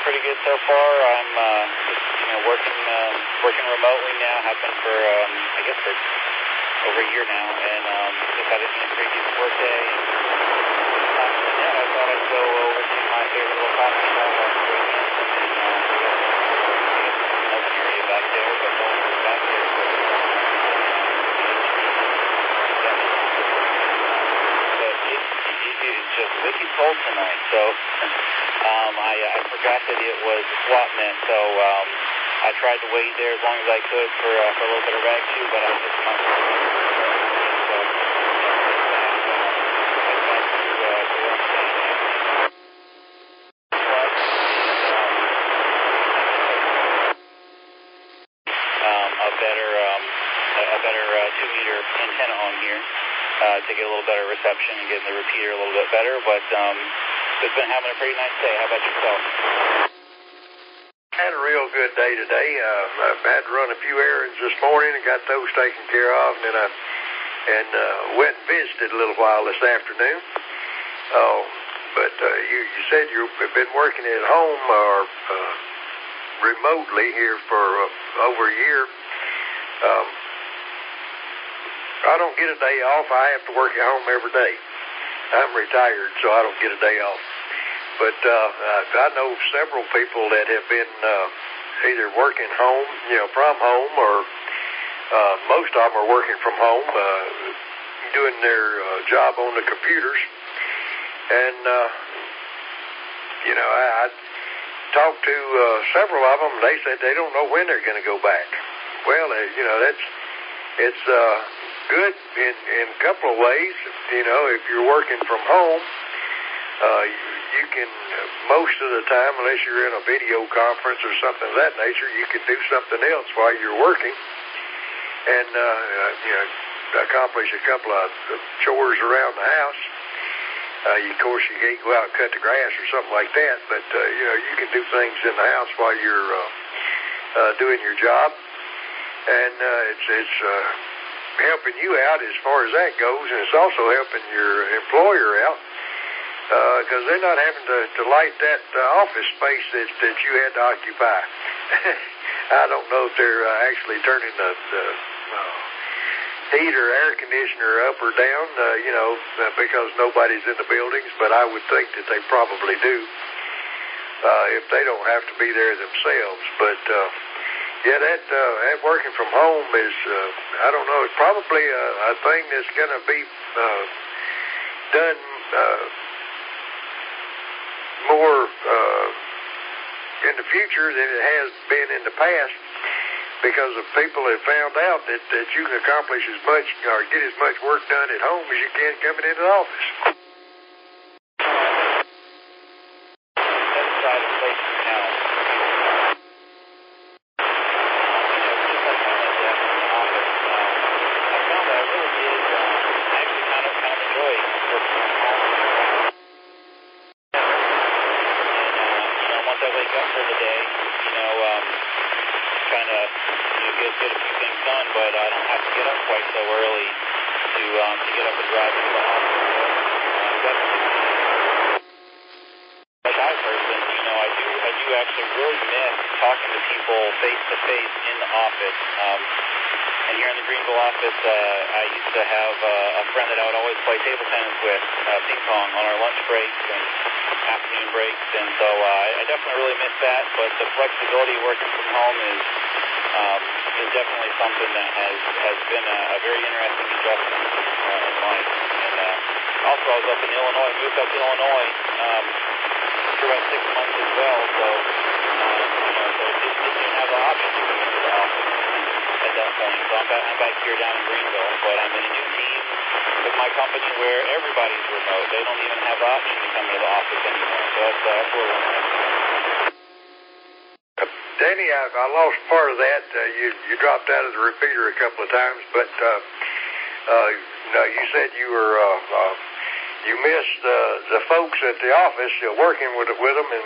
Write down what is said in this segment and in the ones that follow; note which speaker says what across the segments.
Speaker 1: pretty good so far. I'm just, working remotely now. Have been for, I guess for over a year now, and just had a pretty decent work day. And yeah, I thought I'd go over to my favorite little coffee shop on the weekend, and then open area back there, but no one's back there. It's just wicked cold tonight, so I forgot that it was a swap net, so I tried to wait there as long as I could for a little bit of rag too, but I just not so a better 2-meter antenna on here to get a little better reception and getting the repeater a little bit better, but just been having a pretty nice day. How about yourself?
Speaker 2: Had a real good day today. I had to run a few errands this morning and got those taken care of, and then I went and visited a little while this afternoon. But you said you've been working at home or remotely here for over a year. I don't get a day off. I have to work at home every day. I'm retired, so I don't get a day off. But I know several people that have been either working home, from home, or most of them are working from home, doing their job on the computers. And, I talked to several of them, and they said they don't know when they're going to go back. Well, it's good in a couple of ways. If you're working from home, you can, most of the time, unless you're in a video conference or something of that nature, you can do something else while you're working and, accomplish a couple of chores around the house. Of course, you can't go out and cut the grass or something like that, but, you can do things in the house while you're doing your job. And it's helping you out as far as that goes, and it's also helping your employer out because they're not having to light that office space that you had to occupy. I don't know if they're actually turning the heat or air conditioner up or down, because nobody's in the buildings, but I would think that they probably do if they don't have to be there themselves. But that working from home is, I don't know, it's probably a thing that's going to be done more in the future than it has been in the past, because of people have found out that you can accomplish as much or get as much work done at home as you can coming into the office.
Speaker 1: Get a few things done, but I don't have to get up quite so early to get up and drive to the office. As I person, I do actually really miss talking to people face to face in the office. And here in the Greenville office, I used to have a friend that I would always play table tennis with, ping pong, on our lunch breaks and afternoon breaks, and so I definitely really miss that. But the flexibility of working from home is definitely something that has been a very interesting adjustment in life. And also, I was up in Illinois, moved up to Illinois for about 6 months as well. So so didn't even have the option to come into the office at that point. So I'm back here down in Greenville, but I'm in a new team with my company where everybody's remote. They don't even have the option to come into the office anymore. So that's a little interesting.
Speaker 2: Danny, I lost part of that. You dropped out of the repeater a couple of times, but you said you missed the folks at the office, working with them, and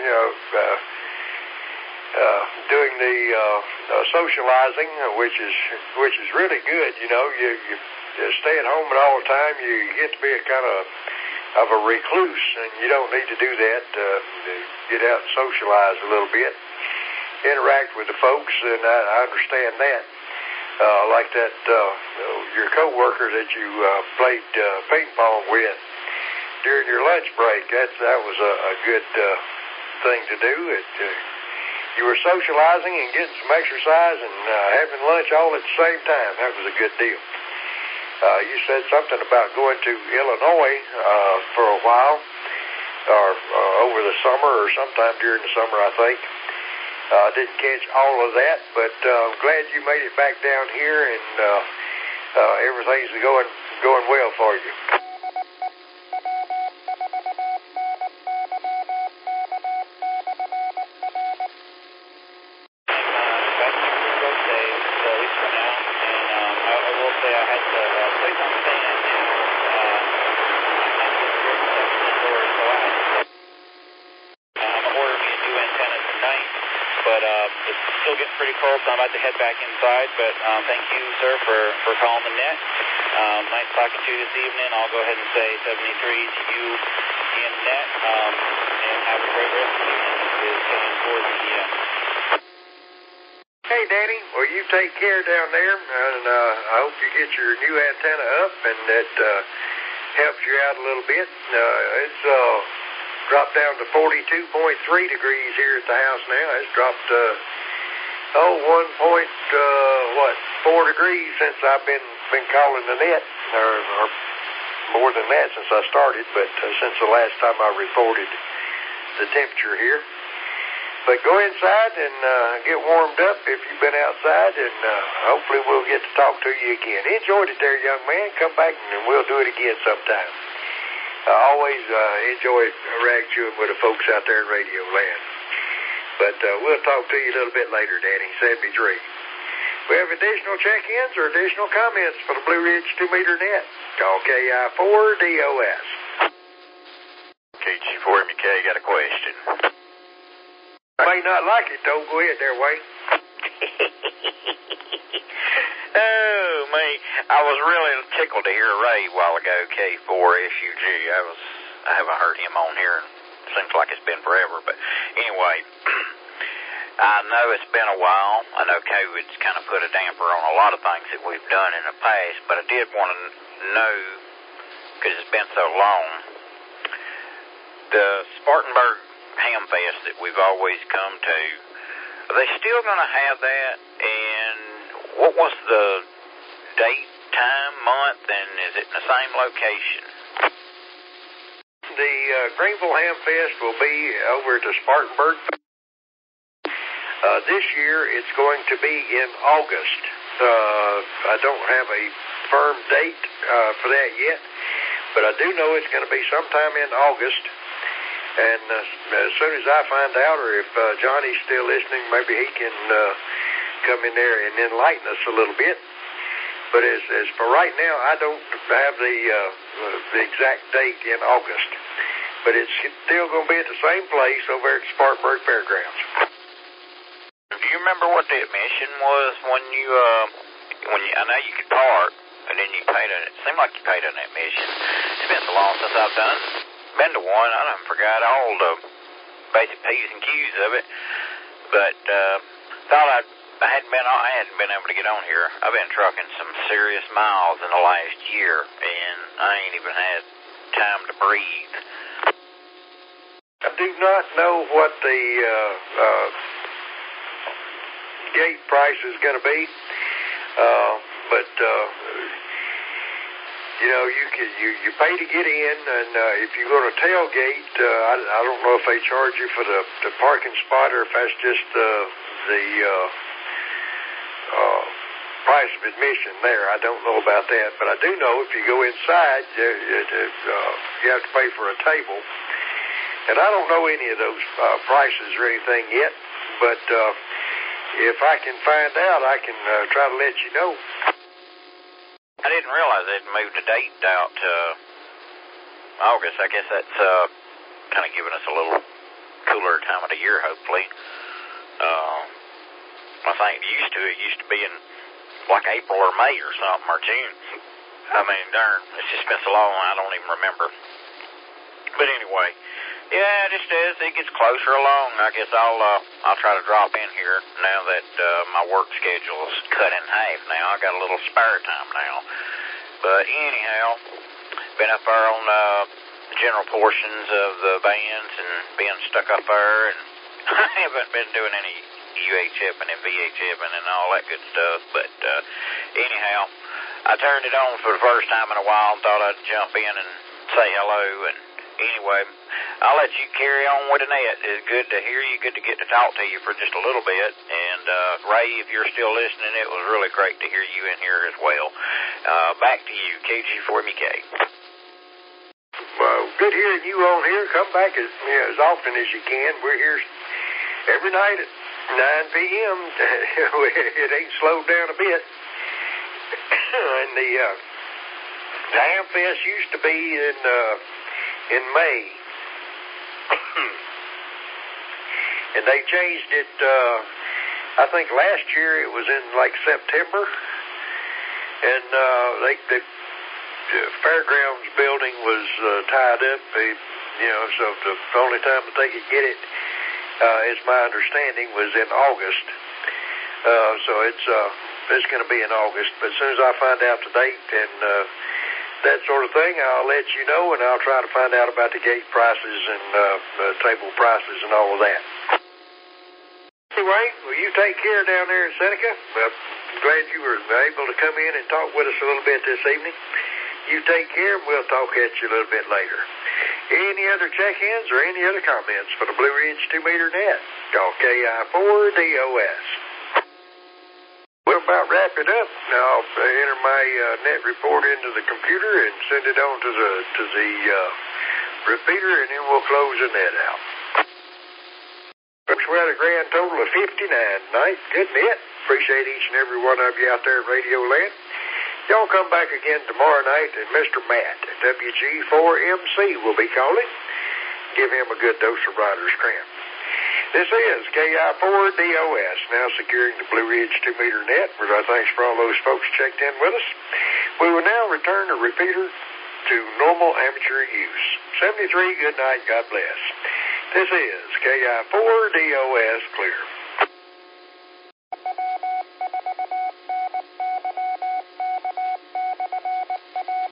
Speaker 2: doing the socializing, which is really good. You stay at home all the time. You get to be a kind of of a recluse, and you don't need to do that. Get out and socialize a little bit, interact with the folks, and I understand that. Like that, your coworker that you played ping pong with during your lunch break. That was a good thing to do. You were socializing and getting some exercise and having lunch all at the same time. That was a good deal. You said something about going to Illinois for a while, or over the summer, or sometime during the summer, I think. Didn't catch all of that, but I'm glad you made it back down here, and everything's going well for you.
Speaker 1: So I'm about to head back inside, but thank you, sir, for calling the net. Nice talking to you this evening. I'll go ahead and say 73 to you and net, and have a great rest of the evening. It's coming towards the end.
Speaker 2: Hey, Danny. Well, you take care down there, and I hope you get your new antenna up, and that helps you out a little bit. It's dropped down to 42.3 degrees here at the house now. It's dropped 4 degrees since I've been calling the net, or more than that since I started, but since the last time I reported the temperature here. But go inside and get warmed up if you've been outside, and hopefully we'll get to talk to you again. Enjoyed it there, young man. Come back and we'll do it again sometime. I always enjoy rag chewing with the folks out there in Radio Land. But we'll talk to you a little bit later, Danny. 73. We have additional check-ins or additional comments for the Blue Ridge 2-meter net. Call KI4DOS.
Speaker 3: KG4MK, got a question.
Speaker 2: I may not like it, though. Go ahead there, Wayne.
Speaker 3: Oh, me. I was really tickled to hear Ray a while ago, K4SUG. I haven't heard him on here. Seems like it's been forever, but anyway, I know it's been a while. I know COVID's kind of put a damper on a lot of things that we've done in the past, but I did want to know, because it's been so long, the Spartanburg Ham Fest that we've always come to, are they still going to have that? And what was the date, time, month, and is it in the same location?
Speaker 2: The Greenville Ham Fest will be over to Spartanburg. This year it's going to be in August. I don't have a firm date for that yet, but I do know it's going to be sometime in August. And as soon as I find out, or if Johnny's still listening, maybe he can come in there and enlighten us a little bit. But as for right now, I don't have the exact date in August. But it's still going to be at the same place over at Spartanburg Fairgrounds.
Speaker 3: Do you remember what the admission was when you I know you could park, and then you paid it seemed like you paid an admission. It's been so long since I've been to one, I done forgot all the basic P's and Q's of it. But thought I hadn't been able to get on here. I've been trucking some serious miles in the last year, and I ain't even had time to breathe.
Speaker 2: I do not know what the gate price is going to be, but you know, you pay to get in, and if you go to tailgate, I don't know if they charge you for the parking spot or if that's just the price of admission there. I don't know about that, but I do know if you go inside, you have to pay for a table. And I don't know any of those prices or anything yet, but if I can find out, I can try to let you know.
Speaker 3: I didn't realize they'd moved the date out to August. I guess that's kind of giving us a little cooler time of the year, hopefully. I think it used to be in like April or May or something, or June. I mean, darn, it's just been so long, I don't even remember. But anyway, yeah, just as it gets closer along, I guess I'll try to drop in here now that my work schedule is cut in half now. I got a little spare time now. But anyhow, been up there on general portions of the bands and being stuck up there, and I haven't been doing any UHFing and VHFing and all that good stuff. But anyhow, I turned it on for the first time in a while and thought I'd jump in and say hello. And anyway, I'll let you carry on with the net. It's good to hear you, good to get to talk to you for just a little bit. And Ray, if you're still listening, it was really great to hear you in here as well. Back to you, KG4MK.
Speaker 2: Well, good hearing you on here. Come back as often as you can. We're here every night at 9 p.m. It ain't slowed down a bit. And the Hamfest used to be in May. And they changed it, I think last year it was in like September. And the fairgrounds building was tied up, so the only time that they could get it, is my understanding, was in August. So it's going to be in August. But as soon as I find out the date and that sort of thing, I'll let you know, and I'll try to find out about the gate prices and table prices and all of that. Anyway, will you take care down there in Seneca? I'm glad you were able to come in and talk with us a little bit this evening. You take care, and we'll talk at you a little bit later. Any other check-ins or any other comments for the Blue Ridge 2-meter net? Call KI4DOS. We'll about wrap it up. Now I'll enter my net report into the computer and send it on to the repeater, and then we'll close the net out. Folks, we had a grand total of 59 tonight. Good net. Appreciate each and every one of you out there at Radio Land. Y'all come back again tomorrow night, and Mr. Matt at WG4MC will be calling. Give him a good dose of Rider's Cramp. This is KI4DOS, now securing the Blue Ridge 2-meter net. With our thanks for all those folks checked in with us. We will now return the repeater to normal amateur use. 73, good night, God bless. This is KI4DOS clear.